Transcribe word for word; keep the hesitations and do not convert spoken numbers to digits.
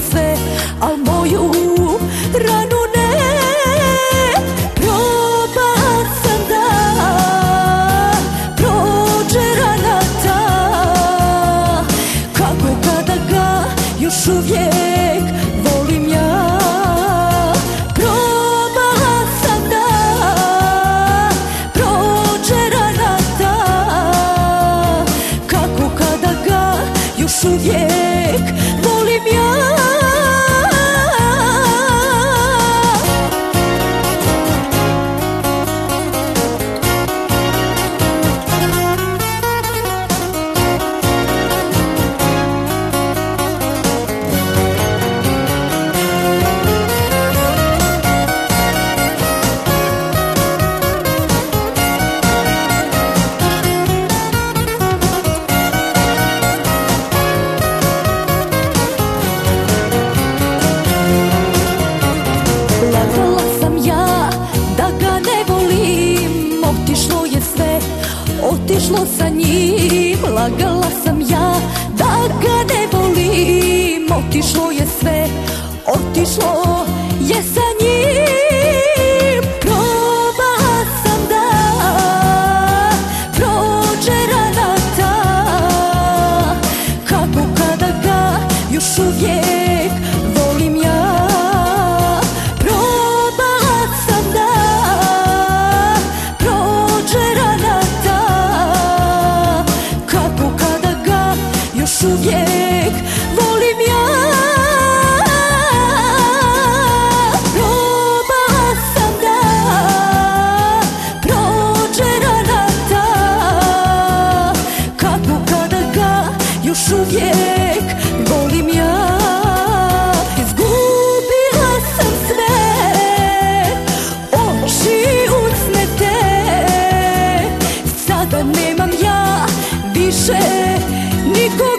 sve, al moju ranu ne. Probala sam da prođe rana ta, kako kada ga još uvijek volim ja. Probala sam da prođe rana ta, kako kada ga još uvijek volim ja. Otišlo sa njim, lagala sam ja da ga ne volim. Otišlo je sve, otišlo je sa njim. Probala sam da prođe rana ta, kako kada ga još uvijek volim ja. Probala sam da prođe rana ta, kako kada ga još uvijek volim ja. Probala sam da prođe rana ta, kako kada ga još uvijek volim ja. Izgubila sam sve, oči usnete, sada nemam ja više niko.